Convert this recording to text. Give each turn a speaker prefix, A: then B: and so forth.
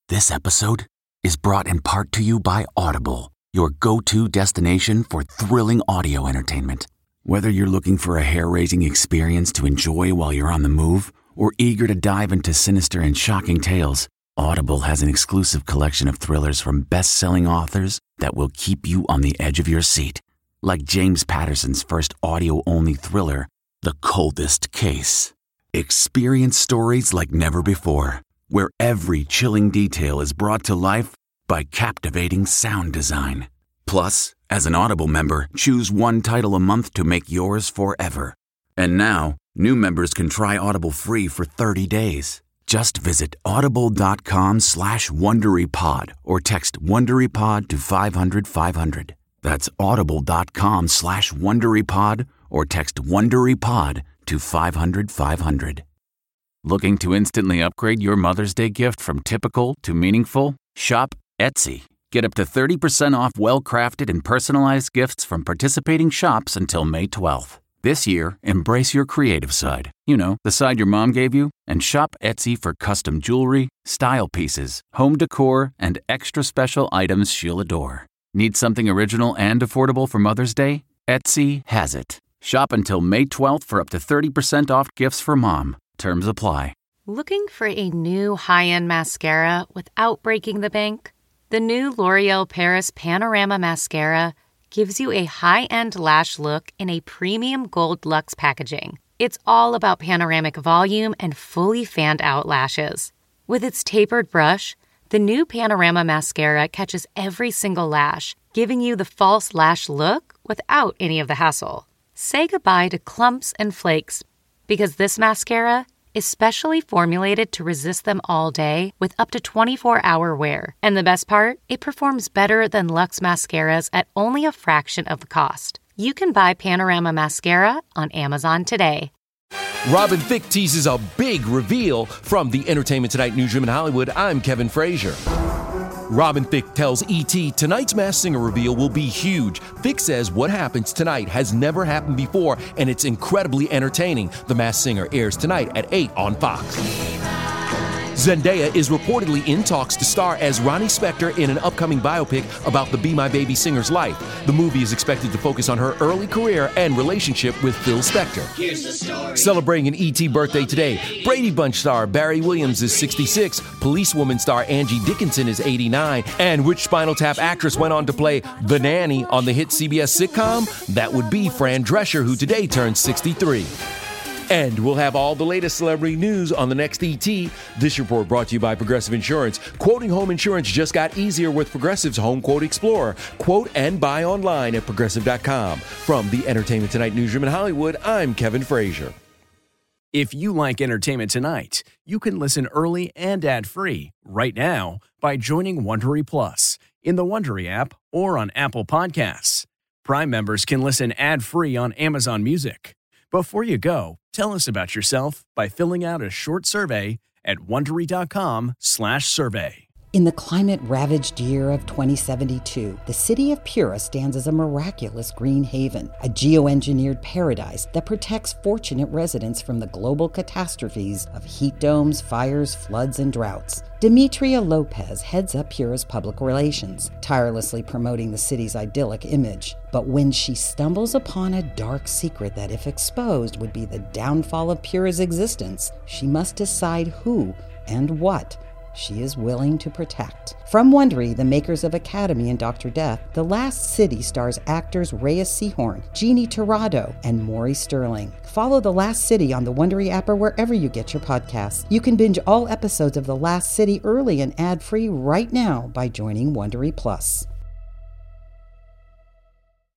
A: This episode is brought in part to you by Audible, your go-to destination for thrilling audio entertainment. Whether you're looking for a hair-raising experience to enjoy while you're on the move or eager to dive into sinister and shocking tales, Audible has an exclusive collection of thrillers from best-selling authors that will keep you on the edge of your seat. Like James Patterson's first audio-only thriller, The Coldest Case. Experience stories like never before, where every chilling detail is brought to life by captivating sound design. Plus, as an Audible member, choose one title a month to make yours forever. And now, new members can try Audible free for 30 days. Just visit audible.com/WonderyPod or text WonderyPod to 500-500. That's audible.com/WonderyPod or text WonderyPod to 500-500. Looking to instantly upgrade your Mother's Day gift from typical to meaningful? Shop Etsy. Get up to 30% off well-crafted and personalized gifts from participating shops until May 12th. This year, embrace your creative side. You know, the side your mom gave you. And shop Etsy for custom jewelry, style pieces, home decor, and extra special items she'll adore. Need something original and affordable for Mother's Day? Etsy has it. Shop until May 12th for up to 30% off gifts for mom. Terms apply.
B: Looking for a new high-end mascara without breaking the bank? The new L'Oreal Paris Panorama Mascara gives you a high-end lash look in a premium gold luxe packaging. It's all about panoramic volume and fully fanned-out lashes. With its tapered brush, the new Panorama Mascara catches every single lash, giving you the false lash look without any of the hassle. Say goodbye to clumps and flakes, because this mascara is specially formulated to resist them all day with up to 24-hour wear. And the best part? It performs better than Luxe mascaras at only a fraction of the cost. You can buy Panorama Mascara on Amazon today.
C: Robin Thicke teases a big reveal from the Entertainment Tonight newsroom in Hollywood. I'm Kevin Frazier. Robin Thicke tells E.T. tonight's Masked Singer reveal will be huge. Thicke says what happens tonight has never happened before, and it's incredibly entertaining. The Masked Singer airs tonight at 8 on Fox. Zendaya is reportedly in talks to star as Ronnie Spector in an upcoming biopic about the Be My Baby singer's life. The movie is expected to focus on her early career and relationship with Phil Spector. Celebrating an E.T. birthday today, Brady Bunch star Barry Williams is 66, Policewoman star Angie Dickinson is 89, and which Spinal Tap actress went on to play the nanny on the hit CBS sitcom? That would be Fran Drescher, who today turns 63. And we'll have all the latest celebrity news on the next ET. This report brought to you by Progressive Insurance. Quoting home insurance just got easier with Progressive's Home Quote Explorer. Quote and buy online at Progressive.com. From the Entertainment Tonight newsroom in Hollywood, I'm Kevin Frazier.
D: If you like Entertainment Tonight, you can listen early and ad-free right now by joining Wondery Plus in the Wondery app or on Apple Podcasts. Prime members can listen ad-free on Amazon Music. Before you go, tell us about yourself by filling out a short survey at Wondery.com/survey.
E: In the climate-ravaged year of 2072, the city of Pura stands as a miraculous green haven, a geoengineered paradise that protects fortunate residents from the global catastrophes of heat domes, fires, floods, and droughts. Demetria Lopez heads up Pura's public relations, tirelessly promoting the city's idyllic image. But when she stumbles upon a dark secret that, if exposed, would be the downfall of Pura's existence, she must decide who and what she is willing to protect. From Wondery, the makers of Academy and Dr. Death, The Last City stars actors Reyes Sehorn, Jeannie Torrado, and Maury Sterling. Follow The Last City on the Wondery app or wherever you get your podcasts. You can binge all episodes of The Last City early and ad-free right now by joining Wondery Plus.